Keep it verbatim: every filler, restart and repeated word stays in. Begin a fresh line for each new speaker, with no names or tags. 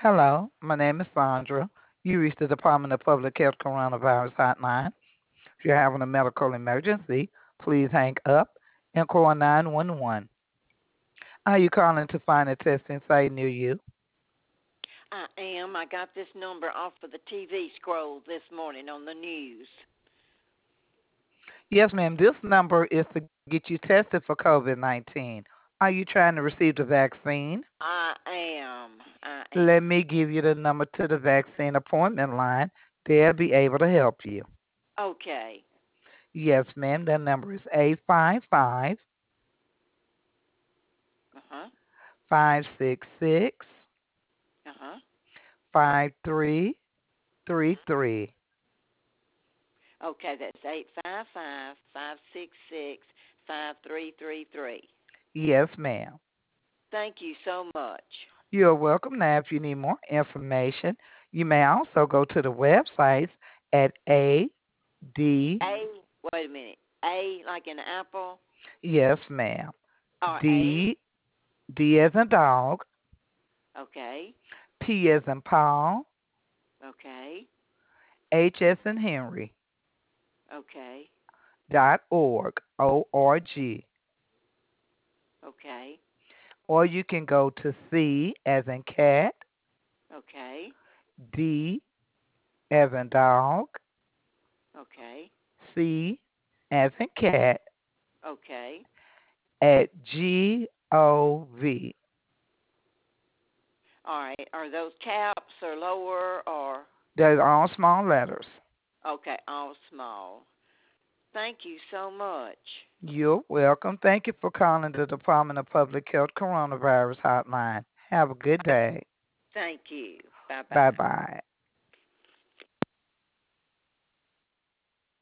Hello, my name is Sandra. You reached the Department of Public Health Coronavirus Hotline. If you're having a medical emergency, please hang up and call nine one one. Are you calling to find a testing site near you?
I am. I got this number off of the T V scroll this morning on the news.
Yes, ma'am. This number is to get you tested for COVID nineteen. Are you trying to receive the vaccine?
I am. I
Let
am.
me give you the number to the vaccine appointment line. They'll be able to help you.
Okay.
Yes, ma'am. That number is eight five five,
Uh huh.
five six six,
Uh huh.
five three three three.
Okay, that's eight five five five six six five three three three.
Yes, ma'am.
Thank you so much.
You're welcome. Now, if you need more information, you may also go to the websites at A D.
A. Wait a minute. A like an apple
Yes, ma'am.
or A.
D. D as in dog.
Okay.
P as in Paul.
Okay.
H as in Henry.
Okay.
Dot org. O R G.
Okay.
Or you can go to C as in cat.
Okay.
D as in dog.
Okay.
C as in cat.
Okay.
At G O V.
All right. Are those caps or lower or
They're all small letters.
okay, all small? Thank you so much.
You're welcome. Thank you for calling the Department of Public Health Coronavirus Hotline. Have a good day.
Thank you. Bye
Bye
bye.
bye.